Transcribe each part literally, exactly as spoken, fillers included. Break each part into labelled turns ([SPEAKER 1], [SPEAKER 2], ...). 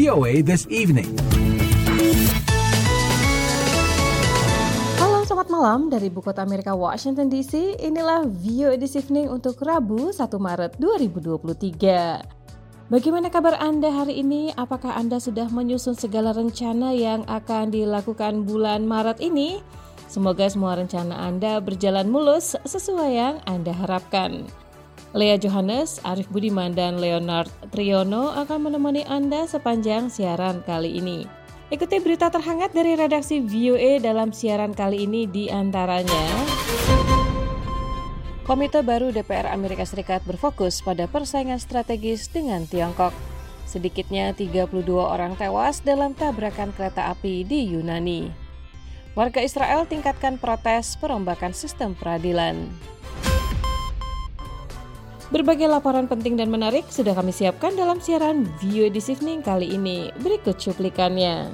[SPEAKER 1] O A This Evening.
[SPEAKER 2] Halo, selamat malam dari Ibu Kota Amerika, Washington D C. Inilah V O A This Evening untuk Rabu satu Maret dua ribu dua puluh tiga. Bagaimana kabar Anda hari ini? Apakah Anda sudah menyusun segala rencana yang akan dilakukan bulan Maret ini? Semoga semua rencana Anda berjalan mulus sesuai yang Anda harapkan. Lea Johannes, Arif Budiman, dan Leonard Triono akan menemani Anda sepanjang siaran kali ini. Ikuti berita terhangat dari redaksi V O A dalam siaran kali ini, di antaranya: Komite baru D P R Amerika Serikat berfokus pada persaingan strategis dengan Tiongkok. Sedikitnya tiga puluh dua orang tewas dalam tabrakan kereta api di Yunani. Warga Israel tingkatkan protes perombakan sistem peradilan. Berbagai laporan penting dan menarik sudah kami siapkan dalam siaran V O A This Evening kali ini. Berikut cuplikannya.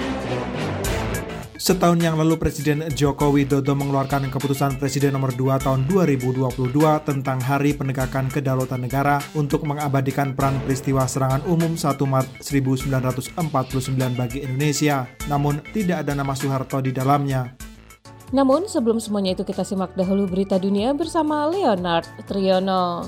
[SPEAKER 3] Setahun yang lalu Presiden Joko Widodo mengeluarkan keputusan Presiden nomor dua tahun dua ribu dua puluh dua tentang Hari Penegakan Kedaulatan Negara untuk mengabadikan peran peristiwa serangan umum satu Maret seribu sembilan ratus empat puluh sembilan bagi Indonesia, namun tidak ada nama Soeharto di dalamnya.
[SPEAKER 2] Namun sebelum semuanya itu kita simak dahulu berita dunia bersama Leonard Triono.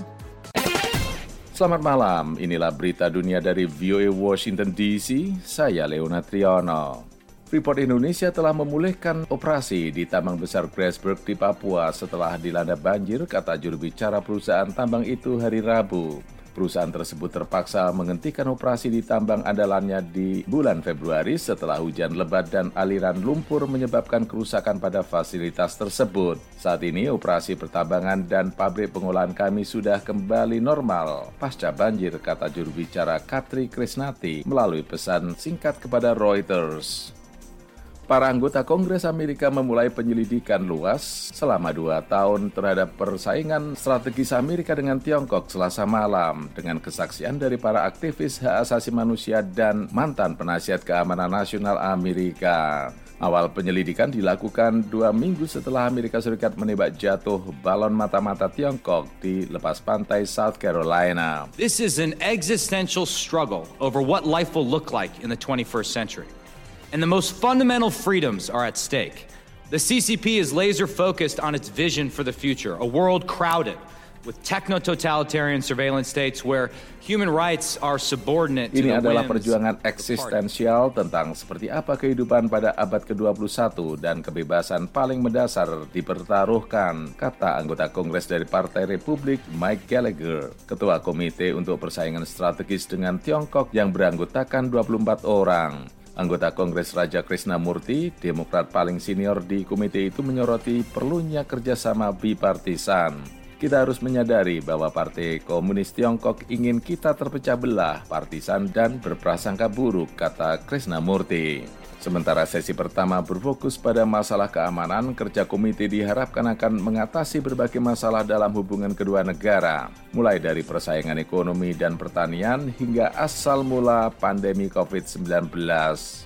[SPEAKER 4] Selamat malam, inilah berita dunia dari V O A Washington D C, saya Leonard Triono. Freeport Indonesia telah memulihkan operasi di tambang besar Grasberg di Papua setelah dilanda banjir, kata juru bicara perusahaan tambang itu hari Rabu. Perusahaan tersebut terpaksa menghentikan operasi di tambang andalannya di bulan Februari setelah hujan lebat dan aliran lumpur menyebabkan kerusakan pada fasilitas tersebut. Saat ini operasi pertambangan dan pabrik pengolahan kami sudah kembali normal pasca banjir, kata juru bicara Katri Krisnati melalui pesan singkat kepada Reuters. Para anggota Kongres Amerika memulai penyelidikan luas selama dua tahun terhadap persaingan strategis Amerika dengan Tiongkok Selasa malam dengan kesaksian dari para aktivis hak asasi manusia dan mantan penasihat keamanan nasional Amerika. Awal penyelidikan dilakukan dua minggu setelah Amerika Serikat menembak jatuh balon mata-mata Tiongkok di lepas pantai South Carolina.
[SPEAKER 5] This is an existential struggle over what life will look like in the twenty-first century. And the most fundamental freedoms are at stake. The C C P is laser-focused on its vision for the future, a world crowded with techno-totalitarian surveillance states where human rights are subordinate to the whims.
[SPEAKER 4] Ini adalah perjuangan eksistensial tentang seperti apa kehidupan pada abad ke dua puluh satu dan kebebasan paling mendasar dipertaruhkan, kata anggota Kongres dari Partai Republik Mike Gallagher, Ketua Komite untuk Persaingan Strategis dengan Tiongkok yang beranggotakan dua puluh empat orang. Anggota Kongres Raja Krishnamurti, Demokrat paling senior di komite itu, menyoroti perlunya kerjasama bipartisan. Kita harus menyadari bahwa Partai Komunis Tiongkok ingin kita terpecah belah, partisan dan berprasangka buruk, kata Krishnamurti. Sementara sesi pertama berfokus pada masalah keamanan, kerja komite diharapkan akan mengatasi berbagai masalah dalam hubungan kedua negara, mulai dari persaingan ekonomi dan pertanian hingga asal mula pandemi covid sembilan belas.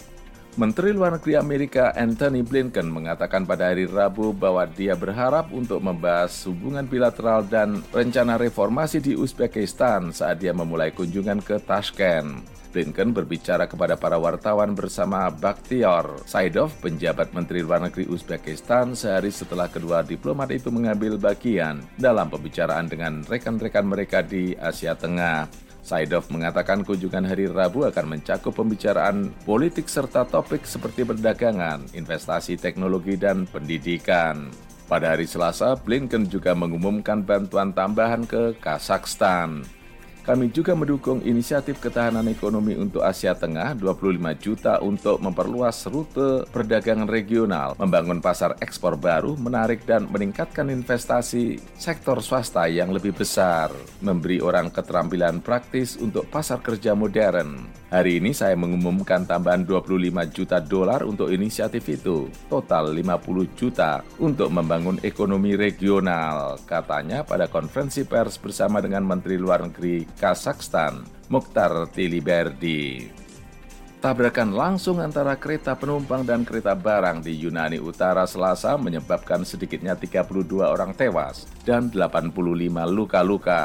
[SPEAKER 4] Menteri Luar Negeri Amerika Antony Blinken mengatakan pada hari Rabu bahwa dia berharap untuk membahas hubungan bilateral dan rencana reformasi di Uzbekistan saat dia memulai kunjungan ke Tashkent. Blinken berbicara kepada para wartawan bersama Bakhtiar Saidov, penjabat Menteri Luar Negeri Uzbekistan, sehari setelah kedua diplomat itu mengambil bagian dalam pembicaraan dengan rekan-rekan mereka di Asia Tengah. Saidov mengatakan kunjungan hari Rabu akan mencakup pembicaraan politik serta topik seperti perdagangan, investasi teknologi, dan pendidikan. Pada hari Selasa, Blinken juga mengumumkan bantuan tambahan ke Kazakhstan. Kami juga mendukung inisiatif ketahanan ekonomi untuk Asia Tengah dua puluh lima juta untuk memperluas rute perdagangan regional, membangun pasar ekspor baru, menarik dan meningkatkan investasi sektor swasta yang lebih besar, memberi orang keterampilan praktis untuk pasar kerja modern. Hari ini saya mengumumkan tambahan dua puluh lima juta dolar untuk inisiatif itu, total lima puluh juta untuk membangun ekonomi regional, katanya pada konferensi pers bersama dengan Menteri Luar Negeri Kazakhstan, Mukhtar Tiliberdi. Tabrakan langsung antara kereta penumpang dan kereta barang di Yunani Utara Selasa menyebabkan sedikitnya tiga puluh dua orang tewas dan delapan puluh lima luka-luka.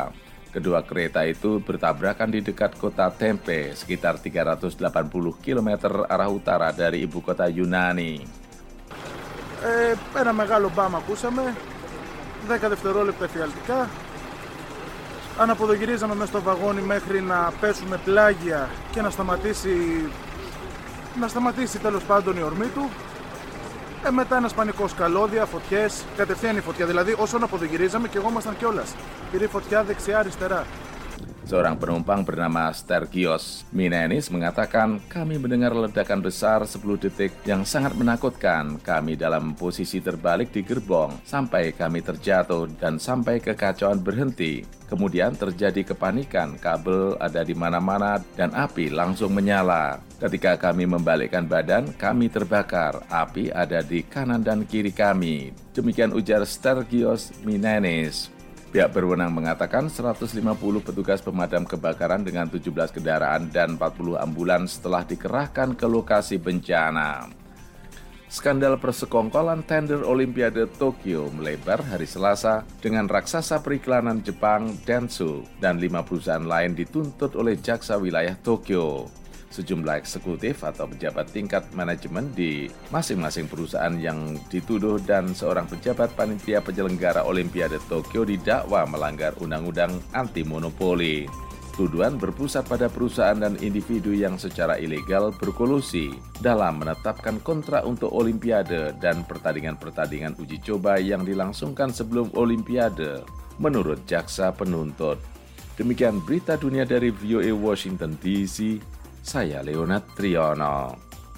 [SPEAKER 4] Kedua kereta itu bertabrakan di dekat kota Tempe, sekitar tiga ratus delapan puluh kilometer arah utara dari ibu kota Yunani.
[SPEAKER 1] Ε, ένα μεγάλο μπαμ ακούσαμε, δέκα δευτερόλεπτα εφιαλτικά. Αναποδογυρίζαμε μέσα στο βαγόνι μέχρι να πέσουμε πλάγια και να σταματήσει, να σταματήσει τέλος πάντων η ορμή του. Ε, μετά ένας πανικός, καλώδια, φωτιές, κατευθείαν η φωτιά. Δηλαδή όσο αναποδογυρίζαμε και εγώ ήμασταν κιόλας. Πήρε φωτιά δεξιά-αριστερά.
[SPEAKER 4] Seorang penumpang bernama Stergios Minenis mengatakan, kami mendengar ledakan besar sepuluh detik yang sangat menakutkan. Kami dalam posisi terbalik di gerbong sampai kami terjatuh dan sampai kekacauan berhenti. Kemudian terjadi kepanikan, kabel ada di mana-mana dan api langsung menyala. Ketika kami membalikkan badan, kami terbakar. Api ada di kanan dan kiri kami. Demikian ujar Stergios Minenis. Pihak berwenang mengatakan seratus lima puluh petugas pemadam kebakaran dengan tujuh belas kendaraan dan empat puluh ambulans telah dikerahkan ke lokasi bencana. Skandal persekongkolan tender Olimpiade Tokyo melebar hari Selasa dengan raksasa periklanan Jepang Dentsu dan lima perusahaan lain dituntut oleh jaksa wilayah Tokyo. Sejumlah eksekutif atau pejabat tingkat manajemen di masing-masing perusahaan yang dituduh dan seorang pejabat panitia penyelenggara Olimpiade Tokyo didakwa melanggar undang-undang anti monopoli. Tuduhan berpusat pada perusahaan dan individu yang secara ilegal berkolusi dalam menetapkan kontrak untuk Olimpiade dan pertandingan-pertandingan uji coba yang dilangsungkan sebelum Olimpiade, menurut jaksa penuntut. Demikian berita dunia dari V O A Washington D C. Saya Leonard Triono.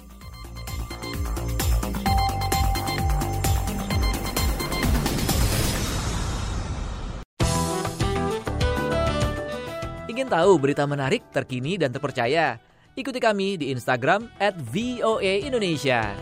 [SPEAKER 6] Ingin tahu berita menarik, terkini, dan terpercaya? Ikuti kami di Instagram at V O A Indonesia.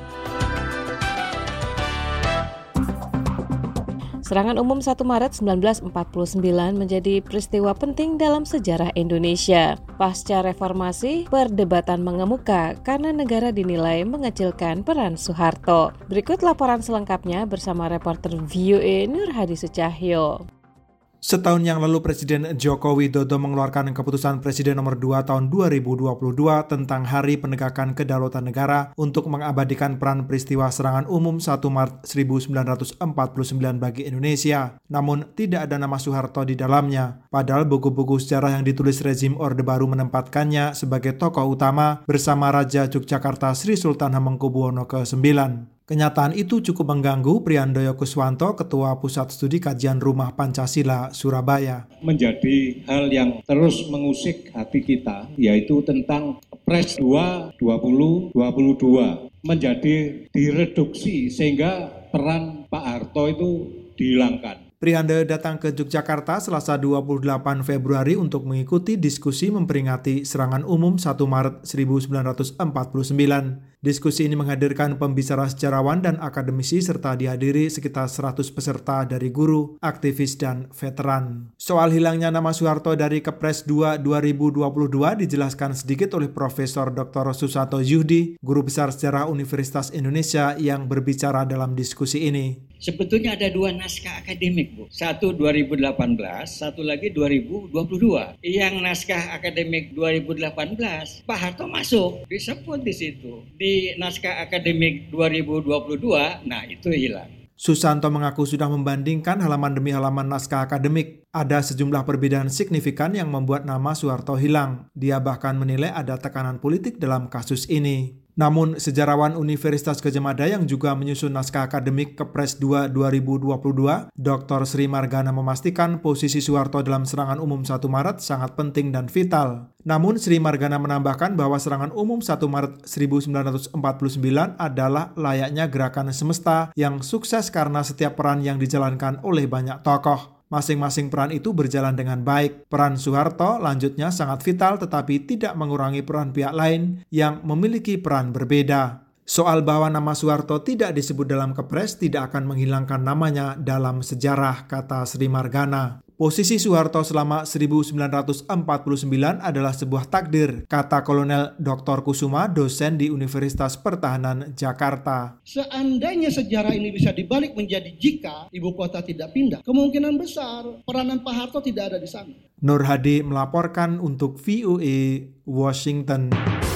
[SPEAKER 2] Serangan umum satu Maret seribu sembilan ratus empat puluh sembilan menjadi peristiwa penting dalam sejarah Indonesia. Pasca reformasi, perdebatan mengemuka karena negara dinilai mengecilkan peran Soeharto. Berikut laporan selengkapnya bersama reporter V O A Nur Hadi Sucahyo.
[SPEAKER 3] Setahun yang lalu Presiden Joko Widodo mengeluarkan keputusan Presiden nomor dua tahun dua ribu dua puluh dua tentang Hari Penegakan Kedaulatan Negara untuk mengabadikan peran peristiwa serangan umum satu Maret seribu sembilan ratus empat puluh sembilan bagi Indonesia. Namun tidak ada nama Soeharto di dalamnya. Padahal buku-buku sejarah yang ditulis rezim Orde Baru menempatkannya sebagai tokoh utama bersama Raja Yogyakarta Sri Sultan Hamengkubuwono kesembilan. Kenyataan itu cukup mengganggu Prihandoyo Kuswanto, Ketua Pusat Studi Kajian Rumah Pancasila, Surabaya.
[SPEAKER 7] Menjadi hal yang terus mengusik hati kita, yaitu tentang Kepres dua dua ribu dua puluh dua menjadi direduksi sehingga peran Pak Harto itu dihilangkan.
[SPEAKER 3] Prihandoyo datang ke Yogyakarta Selasa dua puluh delapan Februari untuk mengikuti diskusi memperingati serangan umum satu Maret seribu sembilan ratus empat puluh sembilan. Diskusi ini menghadirkan pembicara sejarawan dan akademisi serta dihadiri sekitar seratus peserta dari guru, aktivis, dan veteran. Soal hilangnya nama Soeharto dari Kepres dua dua ribu dua puluh dua dijelaskan sedikit oleh Profesor Doktor Susanto Yudi, Guru Besar Sejarah Universitas Indonesia yang berbicara dalam diskusi ini.
[SPEAKER 8] Sebetulnya ada dua naskah akademik, Bu. Satu dua ribu delapan belas, satu lagi dua ribu dua puluh dua. Yang naskah akademik dua ribu delapan belas, Pak Harto masuk, disebut di situ. Di naskah akademik dua ribu dua puluh dua, nah itu hilang.
[SPEAKER 3] Susanto mengaku sudah membandingkan halaman demi halaman naskah akademik. Ada sejumlah perbedaan signifikan yang membuat nama Soeharto hilang. Dia bahkan menilai ada tekanan politik dalam kasus ini. Namun, sejarawan Universitas Gadjah Mada yang juga menyusun naskah akademik Kepres dua dua ribu dua puluh dua, Doktor Sri Margana memastikan posisi Soeharto dalam serangan umum satu Maret sangat penting dan vital. Namun, Sri Margana menambahkan bahwa serangan umum satu Maret seribu sembilan ratus empat puluh sembilan adalah layaknya gerakan semesta yang sukses karena setiap peran yang dijalankan oleh banyak tokoh. Masing-masing peran itu berjalan dengan baik. Peran Soeharto lanjutnya sangat vital tetapi tidak mengurangi peran pihak lain yang memiliki peran berbeda. Soal bahwa nama Soeharto tidak disebut dalam Kepres tidak akan menghilangkan namanya dalam sejarah, kata Sri Margana. Posisi Soeharto selama seribu sembilan ratus empat puluh sembilan adalah sebuah takdir, kata Kolonel Doktor Kusuma, dosen di Universitas Pertahanan Jakarta.
[SPEAKER 9] Seandainya sejarah ini bisa dibalik menjadi jika ibu kota tidak pindah, kemungkinan besar peranan Pak Harto tidak ada di sana.
[SPEAKER 3] Nur Hadi melaporkan untuk V O A Washington.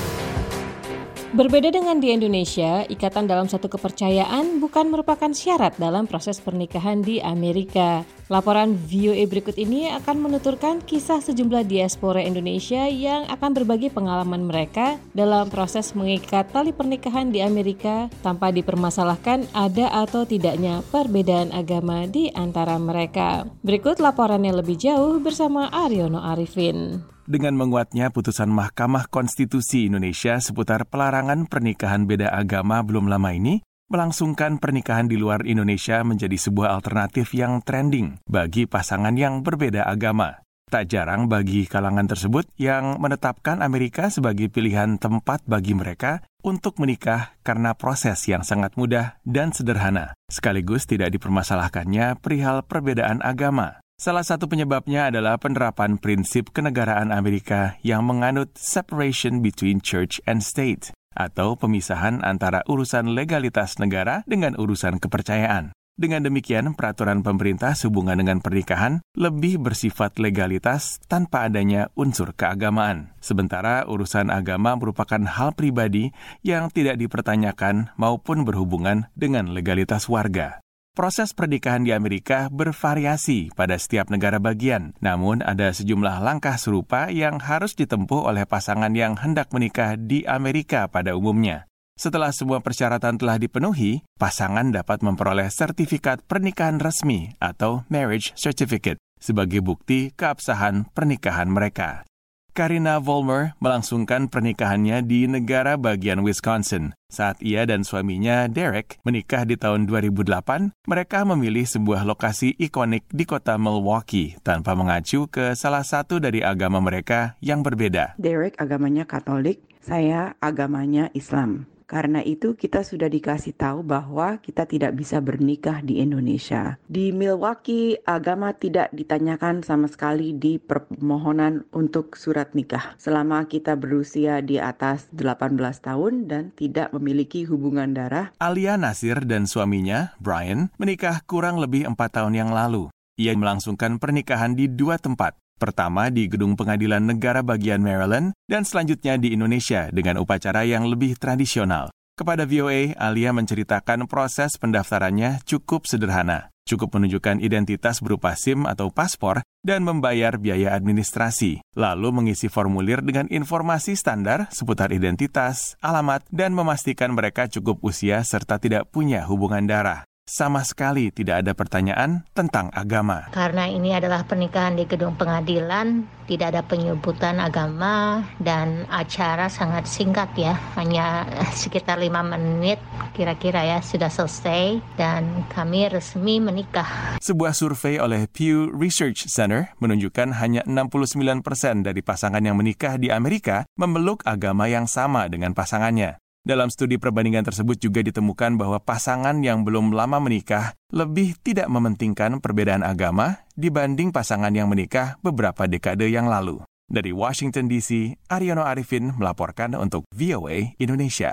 [SPEAKER 2] Berbeda dengan di Indonesia, ikatan dalam satu kepercayaan bukan merupakan syarat dalam proses pernikahan di Amerika. Laporan V O A berikut ini akan menuturkan kisah sejumlah diaspora Indonesia yang akan berbagi pengalaman mereka dalam proses mengikat tali pernikahan di Amerika tanpa dipermasalahkan ada atau tidaknya perbedaan agama di antara mereka. Berikut laporannya lebih jauh bersama Aryono Arifin.
[SPEAKER 10] Dengan menguatnya putusan Mahkamah Konstitusi Indonesia seputar pelarangan pernikahan beda agama belum lama ini, melangsungkan pernikahan di luar Indonesia menjadi sebuah alternatif yang trending bagi pasangan yang berbeda agama. Tak jarang bagi kalangan tersebut yang menetapkan Amerika sebagai pilihan tempat bagi mereka untuk menikah karena proses yang sangat mudah dan sederhana, sekaligus tidak dipermasalahkannya perihal perbedaan agama. Salah satu penyebabnya adalah penerapan prinsip kenegaraan Amerika yang menganut separation between church and state, atau pemisahan antara urusan legalitas negara dengan urusan kepercayaan. Dengan demikian, peraturan pemerintah sehubungan dengan pernikahan lebih bersifat legalitas tanpa adanya unsur keagamaan. Sementara urusan agama merupakan hal pribadi yang tidak dipertanyakan maupun berhubungan dengan legalitas warga. Proses pernikahan di Amerika bervariasi pada setiap negara bagian, namun ada sejumlah langkah serupa yang harus ditempuh oleh pasangan yang hendak menikah di Amerika pada umumnya. Setelah semua persyaratan telah dipenuhi, pasangan dapat memperoleh sertifikat pernikahan resmi atau marriage certificate sebagai bukti keabsahan pernikahan mereka. Karina Vollmer melangsungkan pernikahannya di negara bagian Wisconsin. Saat ia dan suaminya, Derek, menikah di tahun dua ribu delapan, mereka memilih sebuah lokasi ikonik di kota Milwaukee tanpa mengacu ke salah satu dari agama mereka yang berbeda.
[SPEAKER 11] Derek agamanya Katolik, saya agamanya Islam. Karena itu kita sudah dikasih tahu bahwa kita tidak bisa bernikah di Indonesia. Di Milwaukee, agama tidak ditanyakan sama sekali di permohonan untuk surat nikah. Selama kita berusia di atas delapan belas tahun dan tidak memiliki hubungan darah.
[SPEAKER 10] Alia Nasir dan suaminya, Brian, menikah kurang lebih empat tahun yang lalu. Ia melangsungkan pernikahan di dua tempat. Pertama di Gedung Pengadilan Negara bagian Maryland dan selanjutnya di Indonesia dengan upacara yang lebih tradisional. Kepada V O A, Alia menceritakan proses pendaftarannya cukup sederhana. Cukup menunjukkan identitas berupa SIM atau paspor dan membayar biaya administrasi. Lalu mengisi formulir dengan informasi standar seputar identitas, alamat, dan memastikan mereka cukup usia serta tidak punya hubungan darah. Sama sekali tidak ada pertanyaan tentang agama.
[SPEAKER 12] Karena ini adalah pernikahan di gedung pengadilan, tidak ada penyebutan agama dan acara sangat singkat ya, hanya sekitar lima menit kira-kira ya sudah selesai dan kami resmi menikah.
[SPEAKER 10] Sebuah survei oleh Pew Research Center menunjukkan hanya enam puluh sembilan persen dari pasangan yang menikah di Amerika memeluk agama yang sama dengan pasangannya. Dalam studi perbandingan tersebut juga ditemukan bahwa pasangan yang belum lama menikah lebih tidak mementingkan perbedaan agama dibanding pasangan yang menikah beberapa dekade yang lalu. Dari Washington D C, Aryono Arifin melaporkan untuk V O A Indonesia.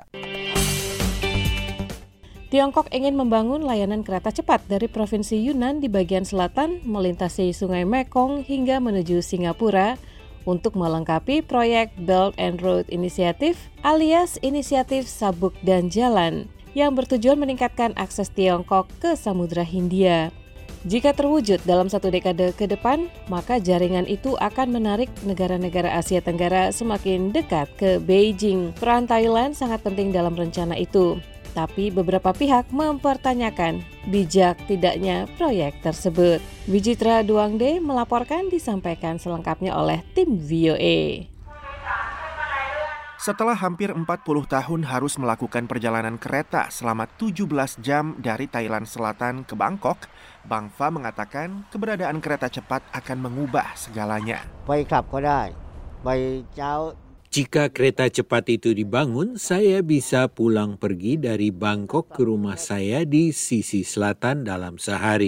[SPEAKER 2] Tiongkok ingin membangun layanan kereta cepat dari Provinsi Yunnan di bagian selatan melintasi Sungai Mekong hingga menuju Singapura untuk melengkapi proyek Belt and Road Initiative alias Inisiatif Sabuk dan Jalan yang bertujuan meningkatkan akses Tiongkok ke Samudra Hindia. Jika terwujud dalam satu dekade ke depan, maka jaringan itu akan menarik negara-negara Asia Tenggara semakin dekat ke Beijing. Peran Thailand sangat penting dalam rencana itu. Tapi beberapa pihak mempertanyakan bijak tidaknya proyek tersebut. Wijitra Duangde melaporkan, disampaikan selengkapnya oleh tim V O A.
[SPEAKER 13] Setelah hampir empat puluh tahun harus melakukan perjalanan kereta selama tujuh belas jam dari Thailand Selatan ke Bangkok, Bang Fa mengatakan keberadaan kereta cepat akan mengubah segalanya.
[SPEAKER 14] Jika kereta cepat itu dibangun, saya bisa pulang pergi dari Bangkok ke rumah saya di sisi selatan dalam sehari.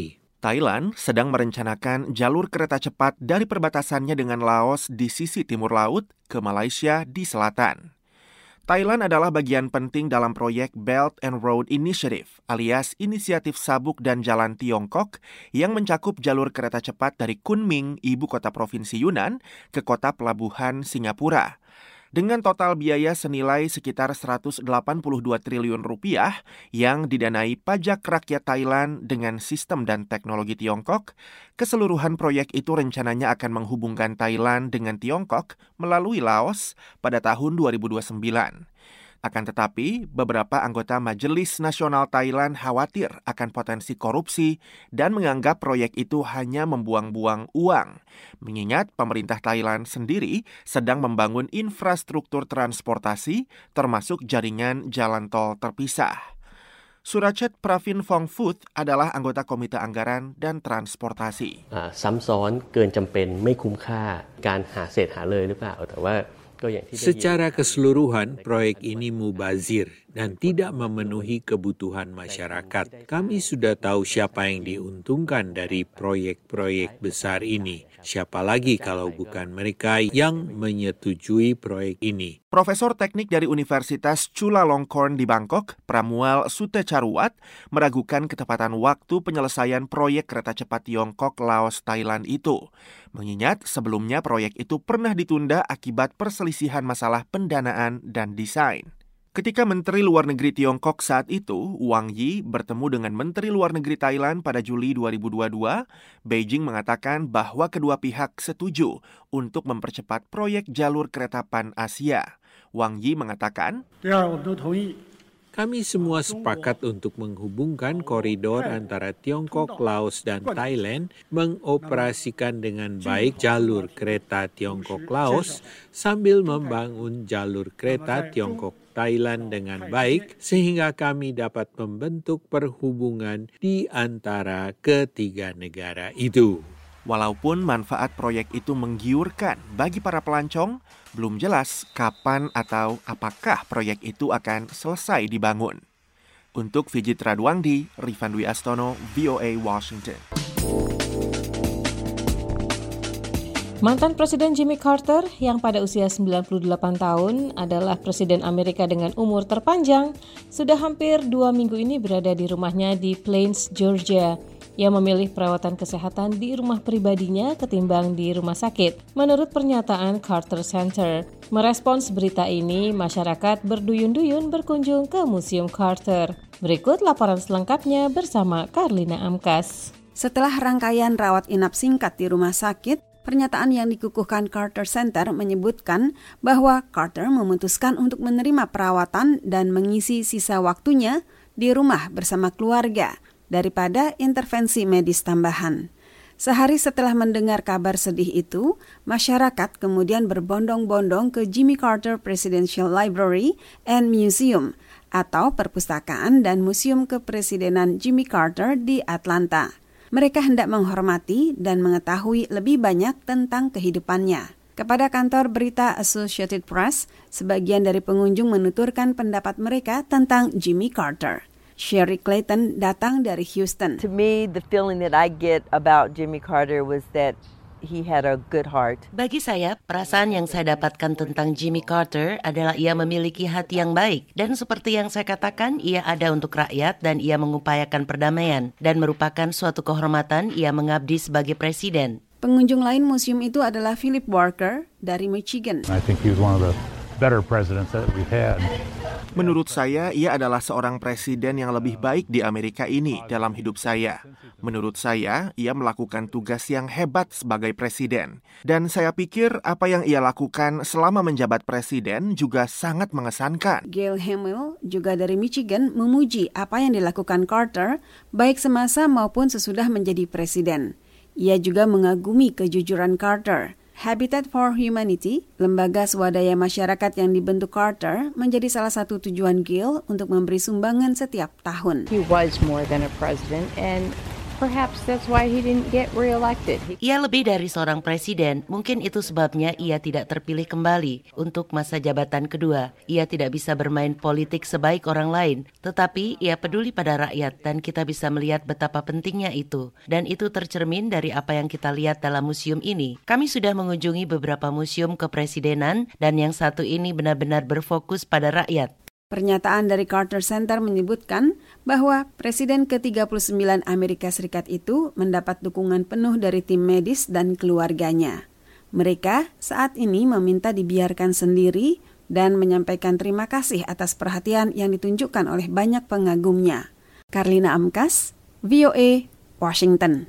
[SPEAKER 13] Thailand sedang merencanakan jalur kereta cepat dari perbatasannya dengan Laos di sisi timur laut ke Malaysia di selatan. Thailand adalah bagian penting dalam proyek Belt and Road Initiative alias Inisiatif Sabuk dan Jalan Tiongkok yang mencakup jalur kereta cepat dari Kunming, ibu kota provinsi Yunnan, ke kota pelabuhan Singapura. Dengan total biaya senilai sekitar seratus delapan puluh dua triliun rupiah yang didanai pajak rakyat Thailand dengan sistem dan teknologi Tiongkok, keseluruhan proyek itu rencananya akan menghubungkan Thailand dengan Tiongkok melalui Laos pada tahun dua ribu dua puluh sembilan. Akan tetapi, beberapa anggota Majelis Nasional Thailand khawatir akan potensi korupsi dan menganggap proyek itu hanya membuang-buang uang. Mengingat pemerintah Thailand sendiri sedang membangun infrastruktur transportasi, termasuk jaringan jalan tol terpisah. Surachet Pravin Phongphut adalah anggota Komite Anggaran dan Transportasi.
[SPEAKER 15] ซ้ำซ้อนเกินจำเป็นไม่คุ้มค่าการหาเศษหาเลยหรือเปล่าแต่ว่า
[SPEAKER 14] Secara keseluruhan, proyek ini mubazir dan tidak memenuhi kebutuhan masyarakat. Kami sudah tahu siapa yang diuntungkan dari proyek-proyek besar ini. Siapa lagi kalau bukan mereka yang menyetujui proyek ini.
[SPEAKER 13] Profesor Teknik dari Universitas Chulalongkorn di Bangkok, Pramuel Sutecharuat, meragukan ketepatan waktu penyelesaian proyek kereta cepat Tiongkok, Laos, Thailand itu. Mengingat sebelumnya proyek itu pernah ditunda akibat perselisihan masalah pendanaan dan desain. Ketika Menteri Luar Negeri Tiongkok saat itu, Wang Yi, bertemu dengan Menteri Luar Negeri Thailand pada Juli dua ribu dua puluh dua, Beijing mengatakan bahwa kedua pihak setuju untuk mempercepat proyek jalur kereta Pan-Asia. Wang Yi mengatakan,
[SPEAKER 14] kami semua sepakat untuk menghubungkan koridor antara Tiongkok, Laos, dan Thailand, mengoperasikan dengan baik jalur kereta Tiongkok-Laos sambil membangun jalur kereta Tiongkok-Thailand dengan baik, sehingga kami dapat membentuk perhubungan di antara ketiga negara itu.
[SPEAKER 13] Walaupun manfaat proyek itu menggiurkan bagi para pelancong, belum jelas kapan atau apakah proyek itu akan selesai dibangun. Untuk Vijit Radwangdi, Rifan Dwi Astono, V O A Washington.
[SPEAKER 2] Mantan Presiden Jimmy Carter yang pada usia sembilan puluh delapan tahun adalah Presiden Amerika dengan umur terpanjang, sudah hampir dua minggu ini berada di rumahnya di Plains, Georgia. Ia memilih perawatan kesehatan di rumah pribadinya ketimbang di rumah sakit, menurut pernyataan Carter Center. Merespons berita ini, masyarakat berduyun-duyun berkunjung ke Museum Carter. Berikut laporan selengkapnya bersama Karlina Amkas.
[SPEAKER 16] Setelah rangkaian rawat inap singkat di rumah sakit, pernyataan yang dikukuhkan Carter Center menyebutkan bahwa Carter memutuskan untuk menerima perawatan dan mengisi sisa waktunya di rumah bersama keluarga daripada intervensi medis tambahan. Sehari setelah mendengar kabar sedih itu, masyarakat kemudian berbondong-bondong ke Jimmy Carter Presidential Library and Museum atau Perpustakaan dan Museum Kepresidenan Jimmy Carter di Atlanta. Mereka hendak menghormati dan mengetahui lebih banyak tentang kehidupannya. Kepada kantor berita Associated Press, sebagian dari pengunjung menuturkan pendapat mereka tentang Jimmy Carter. Sherry Clayton datang dari Houston.
[SPEAKER 17] To me, the feeling that I get about Jimmy Carter was that he had a good heart.
[SPEAKER 18] Bagi saya, perasaan yang saya dapatkan tentang Jimmy Carter adalah ia memiliki hati yang baik. Dan seperti yang saya katakan, ia ada untuk rakyat dan ia mengupayakan perdamaian. Dan merupakan suatu kehormatan ia mengabdi sebagai presiden.
[SPEAKER 16] Pengunjung lain museum itu adalah Philip Walker dari Michigan.
[SPEAKER 19] I think he was one of the better presidents that we had.
[SPEAKER 13] Menurut saya, ia adalah seorang presiden yang lebih baik di Amerika ini dalam hidup saya. Menurut saya, ia melakukan tugas yang hebat sebagai presiden. Dan saya pikir apa yang ia lakukan selama menjabat presiden juga sangat mengesankan.
[SPEAKER 16] Gail Hamill, juga dari Michigan, memuji apa yang dilakukan Carter, baik semasa maupun sesudah menjadi presiden. Ia juga mengagumi kejujuran Carter. Habitat for Humanity, lembaga swadaya masyarakat yang dibentuk Carter, menjadi salah satu tujuan Gail untuk memberi sumbangan setiap tahun.
[SPEAKER 20] He was more than a president and perhaps that's why he didn't get reelected.
[SPEAKER 18] Ia lebih dari seorang presiden, mungkin itu sebabnya ia tidak terpilih kembali untuk masa jabatan kedua. Ia tidak bisa bermain politik sebaik orang lain, tetapi ia peduli pada rakyat dan kita bisa melihat betapa pentingnya itu. Dan itu tercermin dari apa yang kita lihat dalam museum ini. Kami sudah mengunjungi beberapa museum kepresidenan dan yang satu ini benar-benar berfokus pada rakyat.
[SPEAKER 16] Pernyataan dari Carter Center menyebutkan bahwa Presiden ke tiga puluh sembilan Amerika Serikat itu mendapat dukungan penuh dari tim medis dan keluarganya. Mereka saat ini meminta dibiarkan sendiri dan menyampaikan terima kasih atas perhatian yang ditunjukkan oleh banyak pengagumnya. Karlina Amkas, V O A, Washington.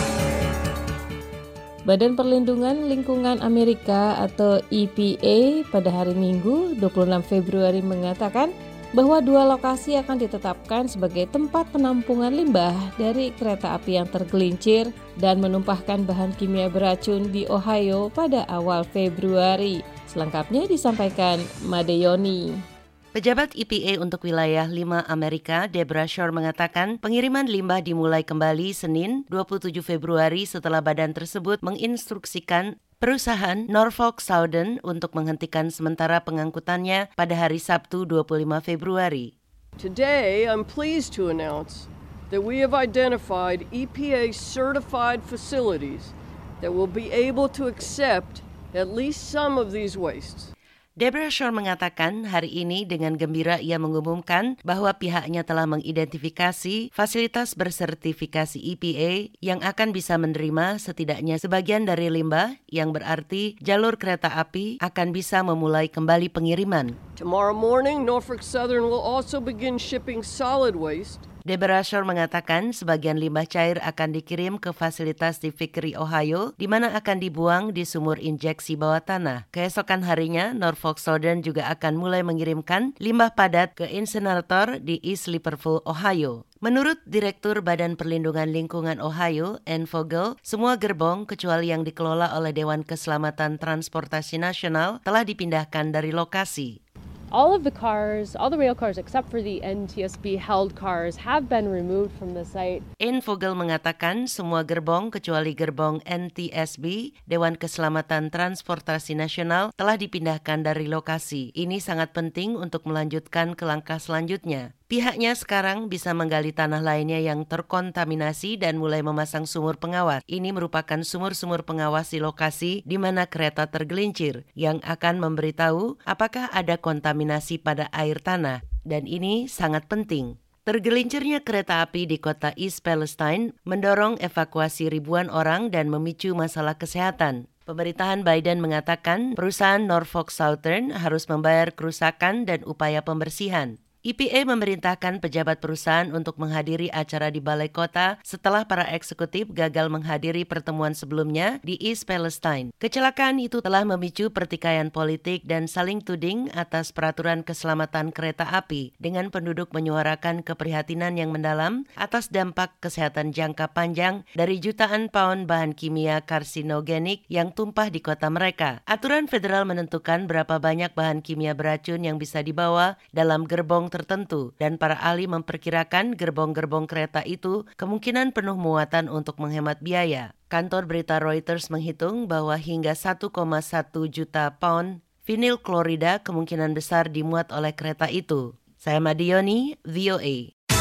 [SPEAKER 2] Badan Perlindungan Lingkungan Amerika atau E P A pada hari Minggu dua puluh enam Februari mengatakan bahwa dua lokasi akan ditetapkan sebagai tempat penampungan limbah dari kereta api yang tergelincir dan menumpahkan bahan kimia beracun di Ohio pada awal Februari. Selengkapnya disampaikan Madeyoni.
[SPEAKER 18] Pejabat E P A untuk wilayah lima Amerika, Deborah Shore mengatakan pengiriman limbah dimulai kembali Senin dua puluh tujuh Februari setelah badan tersebut menginstruksikan perusahaan Norfolk Southern untuk menghentikan sementara pengangkutannya pada hari Sabtu dua puluh lima Februari.
[SPEAKER 21] Today, I'm pleased to announce that we have identified E P A certified facilities that will be able to accept at least some of these wastes.
[SPEAKER 18] Deborah Shore mengatakan hari ini dengan gembira ia mengumumkan bahwa pihaknya telah mengidentifikasi fasilitas bersertifikasi E P A yang akan bisa menerima setidaknya sebagian dari limbah, yang berarti jalur kereta api akan bisa memulai kembali pengiriman.
[SPEAKER 21] Tomorrow morning, Norfolk Southern will also begin shipping solid waste.
[SPEAKER 18] Deborah Shore mengatakan sebagian limbah cair akan dikirim ke fasilitas di Vickery, Ohio, di mana akan dibuang di sumur injeksi bawah tanah. Keesokan harinya, Norfolk Southern juga akan mulai mengirimkan limbah padat ke insinerator di East Liverpool, Ohio. Menurut Direktur Badan Perlindungan Lingkungan Ohio, Ann Vogel, semua gerbong kecuali yang dikelola oleh Dewan Keselamatan Transportasi Nasional telah dipindahkan dari lokasi.
[SPEAKER 22] All of the cars, all the rail cars except for the N T S B held cars have been removed from the site.
[SPEAKER 18] Ann Vogel mengatakan semua gerbong kecuali gerbong N T S B, Dewan Keselamatan Transportasi Nasional, telah dipindahkan dari lokasi. Ini sangat penting untuk melanjutkan ke langkah selanjutnya. Pihaknya sekarang bisa menggali tanah lainnya yang terkontaminasi dan mulai memasang sumur pengawas. Ini merupakan sumur-sumur pengawas di lokasi di mana kereta tergelincir yang akan memberitahu apakah ada kontaminasi pada air tanah. Dan ini sangat penting. Tergelincirnya kereta api di kota East Palestine mendorong evakuasi ribuan orang dan memicu masalah kesehatan. Pemerintahan Biden mengatakan perusahaan Norfolk Southern harus membayar kerusakan dan upaya pembersihan. E P A memerintahkan pejabat perusahaan untuk menghadiri acara di Balai Kota setelah para eksekutif gagal menghadiri pertemuan sebelumnya di East Palestine. Kecelakaan itu telah memicu pertikaian politik dan saling tuding atas peraturan keselamatan kereta api, dengan penduduk menyuarakan keprihatinan yang mendalam atas dampak kesehatan jangka panjang dari jutaan pound bahan kimia karsinogenik yang tumpah di kota mereka. Aturan federal menentukan berapa banyak bahan kimia beracun yang bisa dibawa dalam gerbong tertentu, dan para ahli memperkirakan gerbong-gerbong kereta itu kemungkinan penuh muatan untuk menghemat biaya. Kantor berita Reuters menghitung bahwa hingga satu koma satu juta pound vinil klorida kemungkinan besar dimuat oleh kereta itu. Saya Madioni, V O A.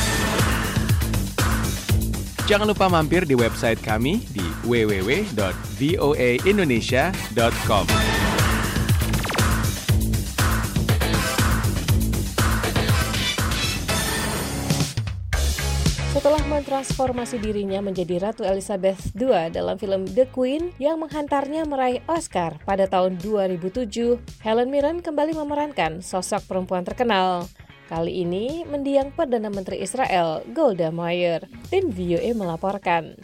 [SPEAKER 10] Jangan lupa mampir di website kami di w w w dot v o a indonesia dot com.
[SPEAKER 2] Setelah mentransformasi dirinya menjadi Ratu Elizabeth kedua dalam film The Queen yang menghantarnya meraih Oscar pada tahun dua ribu tujuh, Helen Mirren kembali memerankan sosok perempuan terkenal. Kali ini mendiang Perdana Menteri Israel Golda Meir. Tim V O A melaporkan.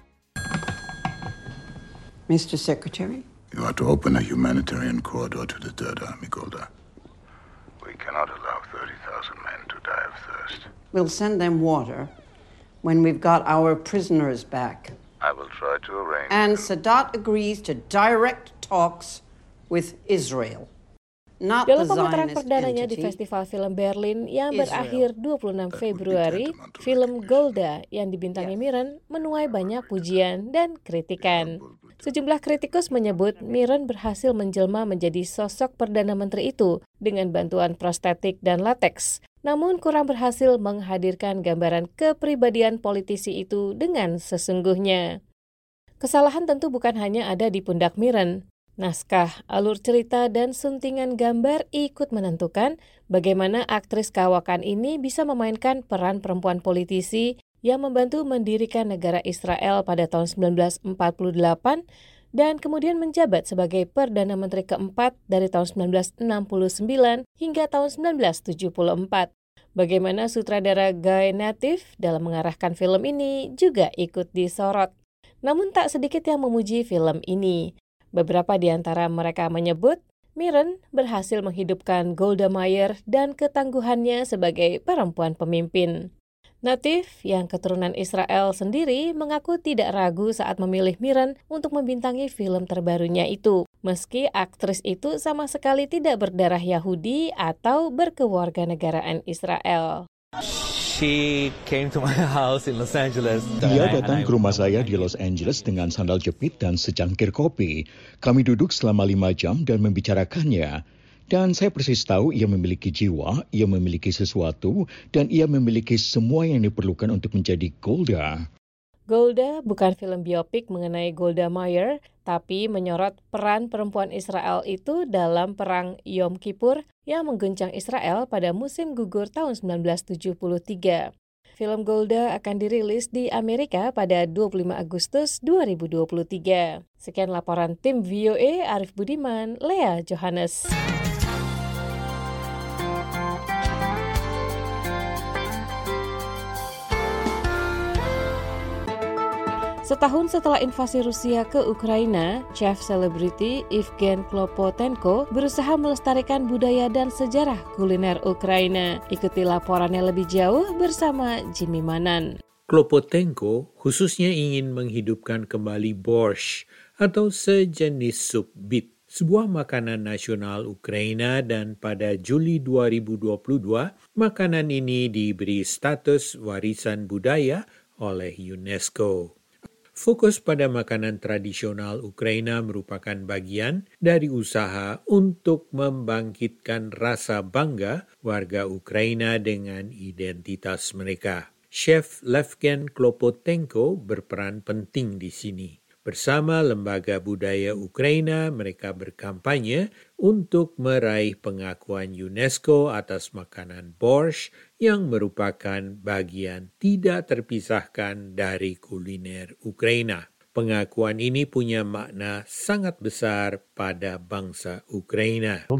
[SPEAKER 23] Mister Secretary,
[SPEAKER 24] you are to open a humanitarian corridor to the Third Army, Golda. We cannot allow thirty thousand men to die of thirst.
[SPEAKER 23] We'll send them water when we've got our prisoners back.
[SPEAKER 24] I will try to arrange.
[SPEAKER 23] And Sadat agrees to direct talks with Israel. not
[SPEAKER 2] Dalam
[SPEAKER 23] the
[SPEAKER 2] pemutaran
[SPEAKER 23] Zionist
[SPEAKER 2] perdananya di
[SPEAKER 23] entity,
[SPEAKER 2] Festival Film Berlin yang
[SPEAKER 23] Israel.
[SPEAKER 2] berakhir dua puluh enam Februari, film Golda yang dibintangi Mirren menuai banyak pujian dan kritikan. Sejumlah kritikus menyebut Mirren berhasil menjelma menjadi sosok Perdana Menteri itu dengan bantuan prostetik dan lateks, namun kurang berhasil menghadirkan gambaran kepribadian politisi itu dengan sesungguhnya. Kesalahan tentu bukan hanya ada di pundak Mirren. Naskah, alur cerita, dan suntingan gambar ikut menentukan bagaimana aktris kawakan ini bisa memainkan peran perempuan politisi yang membantu mendirikan negara Israel pada tahun sembilan belas empat puluh delapan dan kemudian menjabat sebagai Perdana Menteri keempat dari tahun sembilan belas enam puluh sembilan hingga tahun sembilan belas tujuh puluh empat. Bagaimana sutradara Guy Natif dalam mengarahkan film ini juga ikut disorot. Namun tak sedikit yang memuji film ini. Beberapa di antara mereka menyebut Mirren berhasil menghidupkan Golda Meir dan ketangguhannya sebagai perempuan pemimpin. Natif yang keturunan Israel sendiri mengaku tidak ragu saat memilih Mirren untuk membintangi film terbarunya itu, meski aktris itu sama sekali tidak berdarah Yahudi atau berkewarganegaraan Israel.
[SPEAKER 1] She came to my house in Los Angeles.
[SPEAKER 4] Dia datang ke rumah saya di Los Angeles dengan sandal jepit dan secangkir kopi. Kami duduk selama lima jam dan membicarakannya. Dan saya persis tahu ia memiliki jiwa, ia memiliki sesuatu, dan ia memiliki semua yang diperlukan untuk menjadi Golda.
[SPEAKER 2] Golda bukan film biopik mengenai Golda Meir, tapi menyorot peran perempuan Israel itu dalam Perang Yom Kippur yang mengguncang Israel pada musim gugur tahun sembilan belas tujuh puluh tiga. Film Golda akan dirilis di Amerika pada dua puluh lima Agustus dua ribu dua puluh tiga. Sekian laporan tim V O A, Arif Budiman, Lea Johannes. Setahun setelah invasi Rusia ke Ukraina, chef selebriti Evgen Klopotenko berusaha melestarikan budaya dan sejarah kuliner Ukraina. Ikuti laporannya lebih jauh bersama Jimmy Manan.
[SPEAKER 14] Klopotenko khususnya ingin menghidupkan kembali borscht atau sejenis sup bit, sebuah makanan nasional Ukraina, dan pada Juli dua ribu dua puluh dua, makanan ini diberi status warisan budaya oleh UNESCO. Fokus pada makanan tradisional Ukraina merupakan bagian dari usaha untuk membangkitkan rasa bangga warga Ukraina dengan identitas mereka. Chef Evgen Klopotenko berperan penting di sini. Bersama Lembaga Budaya Ukraina, mereka berkampanye untuk meraih pengakuan UNESCO atas makanan borscht yang merupakan bagian tidak terpisahkan dari kuliner Ukraina. Pengakuan ini punya makna sangat besar pada bangsa Ukraina.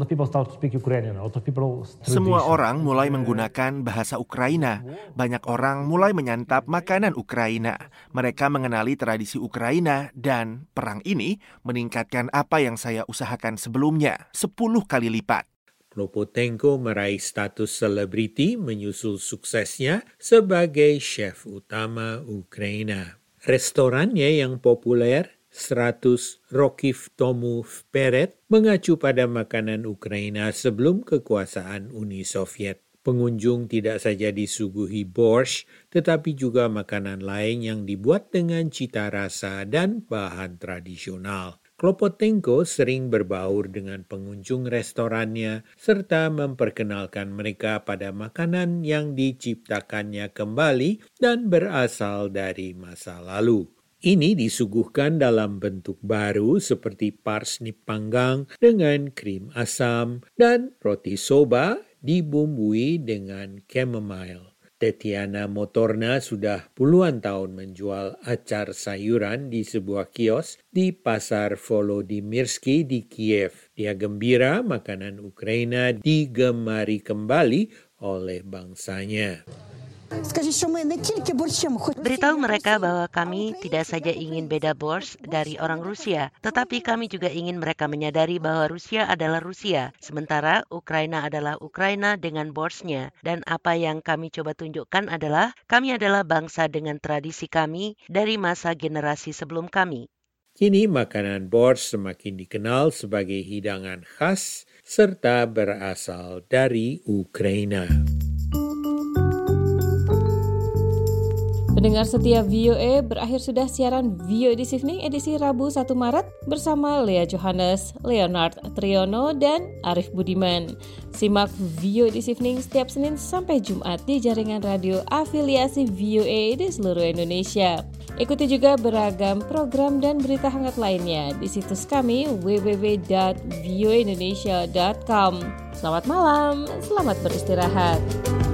[SPEAKER 13] Semua orang mulai menggunakan bahasa Ukraina. Banyak orang mulai menyantap makanan Ukraina. Mereka mengenali tradisi Ukraina, dan perang ini meningkatkan apa yang saya usahakan sebelumnya, sepuluh kali lipat.
[SPEAKER 14] Klopotenko meraih status selebriti menyusul suksesnya sebagai chef utama Ukraina. Restorannya yang populer, seratus Rokif Tomu Vperet, mengacu pada makanan Ukraina sebelum kekuasaan Uni Soviet. Pengunjung tidak saja disuguhi borscht, tetapi juga makanan lain yang dibuat dengan cita rasa dan bahan tradisional. Klopotenko sering berbaur dengan pengunjung restorannya serta memperkenalkan mereka pada makanan yang diciptakannya kembali dan berasal dari masa lalu. Ini disuguhkan dalam bentuk baru seperti parsnip panggang dengan krim asam dan roti soba dibumbui dengan chamomile. Tetiana Motorna sudah puluhan tahun menjual acar sayuran di sebuah kios di Pasar Volodymyrsky di Kiev. Dia gembira makanan Ukraina digemari kembali oleh bangsanya.
[SPEAKER 18] Beritahu mereka bahwa kami tidak saja ingin beda borscht dari orang Rusia, tetapi kami juga ingin mereka menyadari bahwa Rusia adalah Rusia, sementara Ukraina adalah Ukraina dengan borschnya. Dan apa yang kami coba tunjukkan adalah kami adalah bangsa dengan tradisi kami dari masa generasi sebelum kami.
[SPEAKER 14] Kini makanan Bors semakin dikenal sebagai hidangan khas serta berasal dari Ukraina.
[SPEAKER 2] Pendengar setia V O A, berakhir sudah siaran V O A This Evening edisi Rabu satu Maret bersama Lea Johannes, Leonard Triono, dan Arif Budiman. Simak V O A This Evening setiap Senin sampai Jumat di jaringan radio afiliasi V O A di seluruh Indonesia. Ikuti juga beragam program dan berita hangat lainnya di situs kami w w w dot v o a indonesia dot com. Selamat malam, selamat beristirahat.